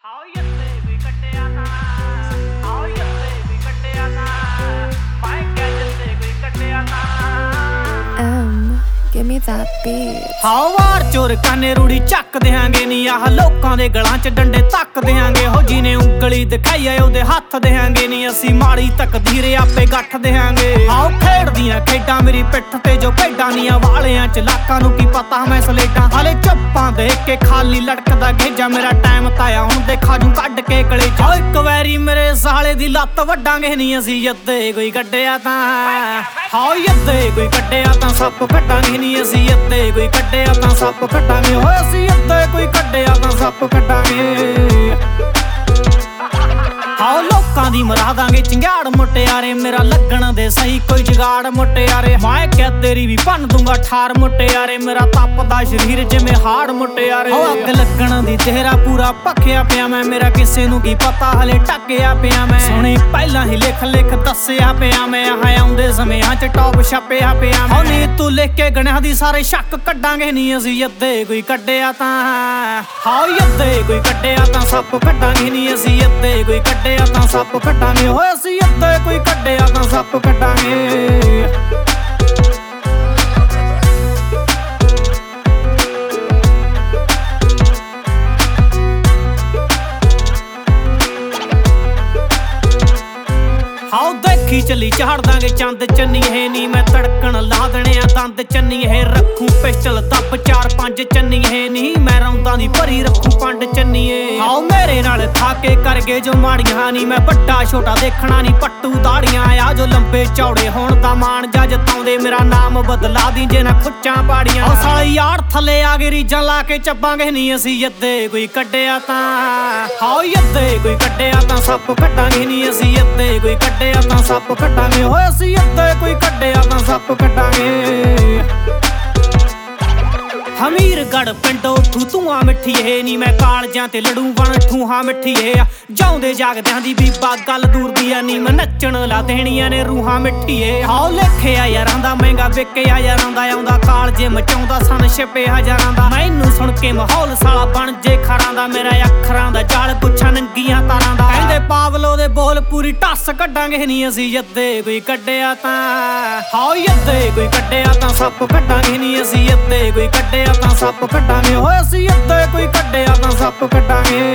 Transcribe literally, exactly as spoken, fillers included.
ਹਾਓ ਯੱਤੇ ਵੀ ਕੱਟਿਆ ਨਾ ਹਾਓ ਯੱਤੇ ਵੀ ਕੱਟਿਆ ਨਾ ਮੈਂ ਕਿਹਾ ਯੱਤੇ ਵੀ ਕੱਟਿਆ ਨਾ Um, give me that beat. ਹਾਓ ਵਾਰ ਚੋਰ ਕਾਨੇ ਰੂੜੀ ਚੱਕ ਦੇਾਂਗੇ ਨੀ ਆਹ ਲੋਕਾਂ ਦੇ ਗਲਾਂ 'ਚ ਡੰਡੇ ਤੱਕ ਦੇਾਂਗੇ ਹੋ ਜਿਹਨੇ ਉਂਗਲੀ ਦਿਖਾਈ ਆ ਉਹਦੇ ਹੱਥ ਦੇਾਂਗੇ ਨੀ ਅਸੀਂ ਮਾੜੀ ਤਕਦੀਰ ਆਪੇ ਗੱਠ ਦੇਾਂਗੇ ਹਾਓ ਖੇਡਦੀਆਂ ਖੇਡਾਂ ਮੇਰੀ ਪਿੱਠ ਤੇ ਜੋ ਭੇਡਾਂ ਨੀਆਂ ਵਾਲਿਆਂ 'ਚ ਲਾਕਾਂ ਨੂੰ ਕੀ ਪਤਾ ਮੈਂ ਸਲੇਟਾਂ ਹਾਲੇ ਚੱਪਾਂ ਦੇਖ ਕੇ ਖਾਲੀ ਲੜਕਦਾ ਗੇਜਾ ਮੇਰਾ ਟਾਈਮ ਤਾਇਆ ਹੁਣ ਦੇਖਾ ਜੂ ਕੱਢ ਕੇ ਕਲੇ ਜਾ ਇੱਕ ਵਾਰੀ ਮੇਰੇ ਸਾਲੇ ਦੀ ਲੱਤ ਵੱਡਾਂਗੇ ਨੀ ਅਸੀਂ ਯੱਦੇ ਕੋਈ ਕੱਢਿਆ ਤਾਂ ਹਾਓ ਯੱਦੇ ਕੋਈ ਕੱਢਿਆ ਤਾਂ ਸੱਪ ਕੱਢਾਂਗੇ ਨੀ ਅਸੀਂ ਯੱਦੇ ਕੋਈ ਕੱਢਿਆ ਤਾਂ ਸੱਪ ਕੱਢਾਂਗੇ ਹੋਏ ਅਸੀਂ ਯੱਦੇ ਕੋਈ ਕੱਢਿਆ ਤਾਂ ਸੱਪ ਕੱਢਾਂਗੇ ਹਾਓ ਲੋਕਾਂ ਦੀ ਮਰਾ ਦਾਂਗੇ ਚੰਗਿਆੜ ਮੁਟਿਆਰੇ ਮੇਰਾ ਲੱਗਣ ਦੇ ਸਹੀ ਕੋਈ ਜਗਾੜ ਮੁਟਿਆਰੇ ਮੈਂ ਕਿਹਾ ਤੇਰੀ ਵੀ ਭੰਨ ਦੂੰਗਾ ਠਾਰ ਮੁਟਿਆਰੇ ਮੇਰਾ ਤਪਦਾ ਸਰੀਰ ਜਿਵੇਂ ਹਾੜ ਮੁਟਿਆਰੇ ਹੋ ਅੱਗ ਲੱਗਣ ਦੀ ਚਿਹਰਾ ਪੂਰਾ ਭਖਿਆ ਪਿਆ ਮੈਂ ਮੇਰਾ ਕਿਸੇ ਨੂੰ ਕੀ ਪਤਾ ਹਲੇ ਟੱਕਿਆ ਪਿਆ ਮੈਂ ਸੁਣੇ ਪਹਿਲਾਂ ਹੀ ਲਿਖ ਲਿਖ ਦੱਸਿਆ ਪਿਆ ਮੈਂ ਆਹ ਆਉਂਦੇ ਸਮਿਆਂ 'ਚ ਟੌਪ ਛਪਿਆ ਪਿਆ ਮੈਂ ਨੀ ਤੂੰ ਲਿਖ ਕੇ ਗਣਿਆਂ ਦੀ ਸਾਰੇ ਸ਼ੱਕ ਕੱਢਾਂਗੇ ਨੀ ਅਸੀਂ ਯੱਦੇ ਕੋਈ ਕੱਢਿਆ ਤਾਂ ਹਾਓ ਯੱਦੇ ਕੋਈ ਕੱਢਿਆ ਤਾਂ ਸੱਪ ਕੱਢਾਂਗੇ ਨੀ ਅਸੀਂ ਯੱਦੇ ਕੋਈ ਕੱਢਿਆ ਤਾਂ ਸੱਪ ਕੱਢਾਂਗੇ ਹੋਏ ਅਸੀਂ ਯੱਦੇ ਕੋਈ ਕੱਢਿਆ ਤਾਂ ਸੱਪ ਕੱਢਾਂਗੇ ਹਾਓ ਦੇਖੀ ਚੱਲੀ ਚਾੜ ਦਾਂਗੇ ਚੰਦ ਚੰਨੀ ਹੈ ਨੀ ਮੈਂ ਤੜਕਣ ਲਾ ਦੇਣੇ ਆ ਦੰਦ ਚੰਨੀ ਹੈ ਰੱਖੂ ਪਿਸਟਲ ਦੱਬ ਚਾਰ ਪੰਜ ਚੰਨੀ ਹੈ ਨੀ ਮੈਂ ਰੌਂਦਾਂ ਦੀ ਭਰੀ ਰੱਖੂ ਪੰਡ ਚੰਨੀਏ ਹਾਓ ਮੇਰੇ ਨਾਲ ਥਾ ਕੇ ਕਰ ਗਏ ਜੋ ਮਾੜੀਆਂ ਨੀ ਮੈਂ ਵੱਡਾ ਛੋਟਾ ਦੇਖਣਾ ਨੀ ਪੱਟੂ ਦਾੜੀਆਂ ਆ ਜੋ ਲੰਬੇ ਚੌੜੇ ਹੋਣ ਦਾ ਮਾਣ ਜਾਂ ਜਤਾਉਂਦੇ ਮੇਰਾ ਨਾਮ ਬਦਲਾ ਦੀ ਜੇ ਨਾ ਖੁੱਚਾਂ ਪਾੜੀਆਂ ਉਹ ਸਾਲੀ ਯਾਰ ਥੱਲੇ ਆ ਗਏ ਰੀਜਾਂ ਲਾ ਕੇ ਚੱਬਾਂਗੇ ਨੀ ਅਸੀਂ ਯੱਦੇ ਕੋਈ ਕੱਢਿਆ ਤਾਂ ਹਾਓ ਯੱਦੇ ਕੋਈ ਕੱਢਿਆ ਤਾਂ ਸੱਪ ਕੱਢਾਂਗੇ ਨੀ ਅਸੀਂ ਯੱਦੇ ਕੋਈ ਕੱਢਿਆ ਤਾਂ ਸੱਪ ਕੱਢਾਂਗੇ ਹੋਏ ਅਸੀਂ ਯੱਦੇ ਕੋਈ ਕੱਢਿਆ ਤਾਂ ਸੱਪ ਕੱਢਾਂਗੇ ਹਮੀਰਗੜ ਪਿੰਡੋਂ ਠੂਤੂਆਂ ਮਿੱਠੀ ਏ ਨੀ ਮੈਂ ਕਾਲਜਾਂ ਤੇ ਲੜੂ ਬਣ ਠੂਹਾਂ ਮਿੱਠੀ ਏ ਜਾਉਂਦੇ ਜਾਗਦਿਆਂ ਦੀ ਬੀਬਾ ਗੱਲ ਦੂਰ ਦੀ ਆ ਨੀ ਮੈਂ ਨੱਚਣ ਲਾ ਦੇਣੀਆਂ ਨੇ ਰੂਹਾਂ ਮਿੱਠੀ ਏ ਹਾਓ ਲਿਖਿਆ ਯਾਰਾਂ ਦਾ ਮਹਿੰਗਾ ਵਿਕਿਆ ਯਾਰਾਂ ਦਾ ਆਉਂਦਾ ਕਾਲਜੇ ਮਚਾਉਂਦਾ ਸਨ ਛਿਪੇ ਹਜ਼ਾਰਾਂ ਦਾ ਮੈਨੂੰ ਸੁਣ ਕੇ ਮਾਹੌਲ ਸਾਲਾ ਬਣ ਜੇ ਖਰਾਂ ਦਾ ਮੇਰਾ ਅੱਖਰਾਂ ਦਾ ਜਾਲ ਗੁੱਛਾ ਨੰਗੀਆਂ ਤਾਰਾਂ ਦਾ ਕਹਿੰਦੇ ਪਾਵਲੋ ਦੇ ਬੋਲ ਪੂਰੀ ਟੱਸ ਕੱਢਾਂਗੇ ਨੀ ਅਸੀਂ ਯੱਦੇ ਕੋਈ ਕੱਢਿਆ ਤਾਂ ਹਾਓ ਯੱਦੇ ਕੋਈ ਕੱਢਿਆ ਤਾਂ ਸੱਪ ਕੱਢਾਂਗੇ ਨੀ ਅਸੀਂ ਯੱਦੇ ਕੋਈ ਕੱਢਿਆ ਤਾਂ ਸੱਪ ਕੱਢਾਂਗੇ ਹੋਏ ਅਸੀਂ ਯੱਦੇ ਕੋਈ ਕੱਢਿਆ ਤਾਂ ਸੱਪ ਕੱਢਾਂਗੇ